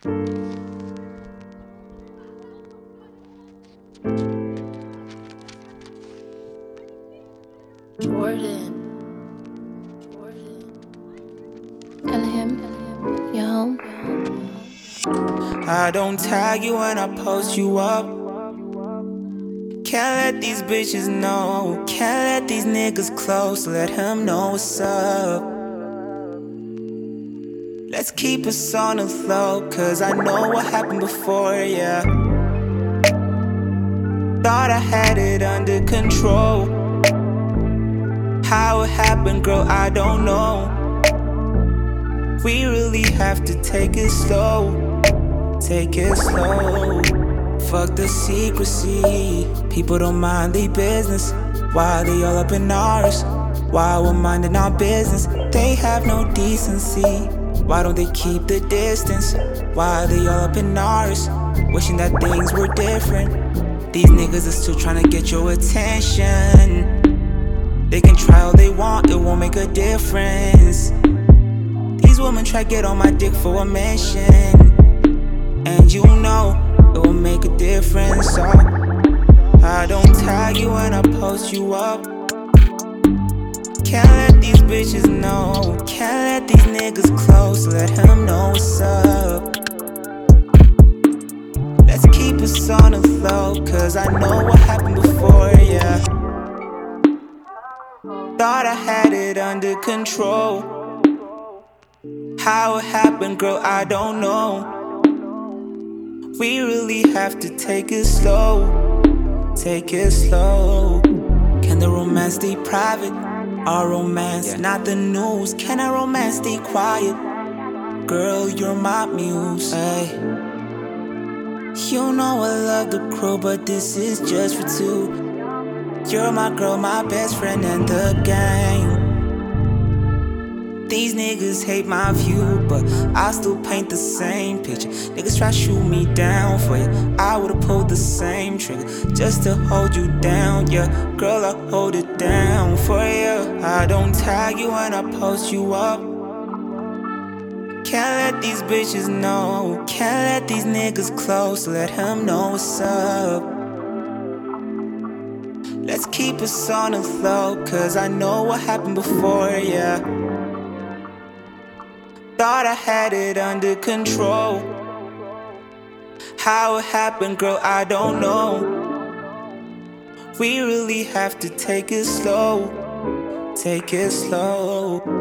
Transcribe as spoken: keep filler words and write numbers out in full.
Jordan. Tell him you're home. I don't tag you when I post you up. Can't let these bitches know. Can't let these niggas close. Let him know what's up. Let's keep us on the flow, cause I know what happened before, yeah. Thought I had it under control. How it happened, girl, I don't know. We really have to take it slow. Take it slow. Fuck the secrecy. People don't mind their business. Why they all up in ours? Why we're minding our business? They have no decency. Why don't they keep the distance? Why they all up in ours? Wishing that things were different. These niggas are still trying to get your attention. They can try all they want, it won't make a difference. These women try to get on my dick for a mention, and you know it will make a difference. So I don't tag you when I post you up. Can't let these bitches know. Can't let these niggas close. Let him know what's up. Let's keep us on the flow, cause I know what happened before, yeah. Thought I had it under control. How it happened, girl, I don't know. We really have to take it slow. Take it slow. Can the romance stay private? Our romance, yeah. Not the news. Can our romance stay quiet? Girl, you're my muse. Ay. You know I love the crew, but this is just for two. You're my girl, my best friend, and the gang. These niggas hate my view, but I still paint the same picture. Niggas try to shoot me down for you. I would've pulled the same trigger just to hold you down, yeah. Girl, I hold it down for you. I don't tag you when I post you up. Can't let these bitches know. Can't let these niggas close. Let him know what's up. Let's keep us on the flow, cause I know what happened before, yeah. Thought I had it under control. How it happened, girl, I don't know. We really have to take it slow. Take it slow.